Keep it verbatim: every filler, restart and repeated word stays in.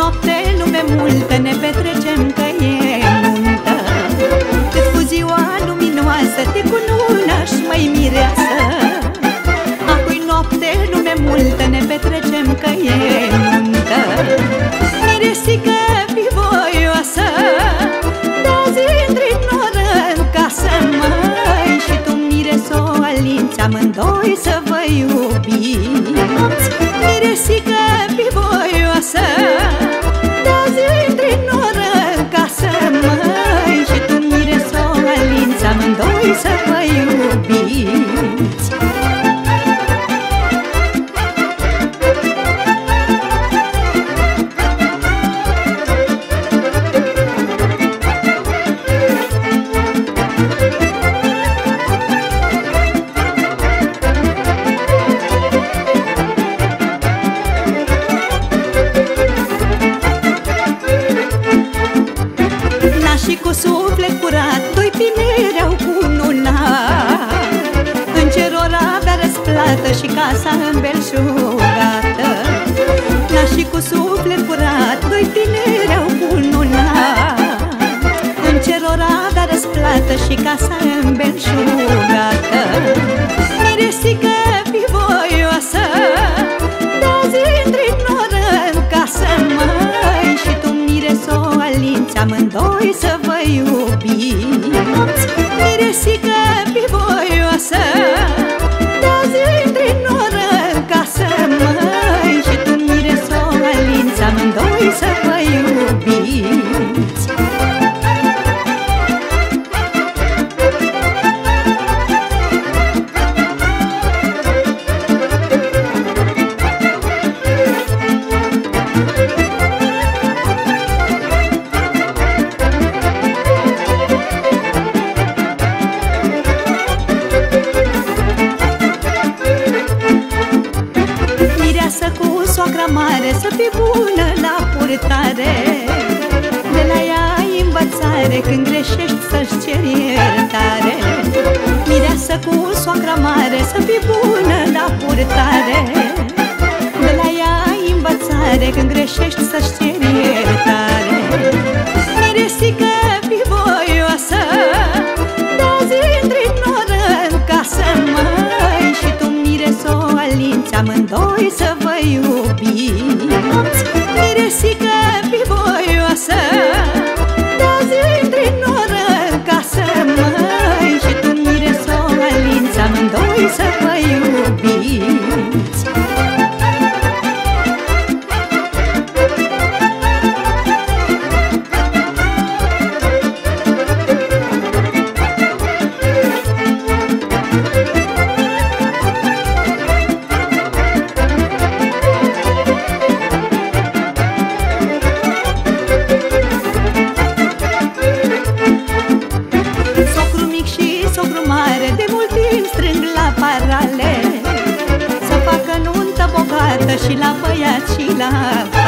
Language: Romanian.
noapte lume multă, ne petrecem că e nuntă. Cât cu ziua luminoasă, te cunună și mai mireasă. Acum noapte lume multă, ne petrecem că e nuntă. Miresică pivoioasă, de-azi intri noră în casă, măi, și tu miresoalinți, amândoi să vă iubiți. Miresică pivoioasă, de-azi intri noră în casă, măi, și tu miresoalinți, amândoi să vă iubiți. Și cu suflet curat, doi tineri au cununat. În cer ori avea răsplată și casa îmbelșugată. Și cu suflet curat, doi tineri au cununat. În cer ori avea răsplată și casa îmbelșugată. Miresică pivoioasă, de-azi intri noră în casă, măi, și tu miresoalinți, amândoi să vă iubiți. Miresică pivoioasă, de-azi intri noră în casă, măi, și tu miresoalinți, amândoi să vă iubiți. Cu soacra mare să fii bună la purtare, de la ea ai învățare, când greșești să-și ceri iertare. Mireasă cu soacra mare să fii bună la purtare, de la ea ai învățare, când greșești să-și ceri iertare. Miresică pivoioasă, de-azi intri noră în casă, măi, și tu miresoalinți, amândoi să vă iubiți. Miresică pivoioasă, de-azi intri noră în casă, măi, și tu miresoalinți, amândoi să vă iubiți. De mult timp strâng la parale, să facă nuntă bogată și la băiat și la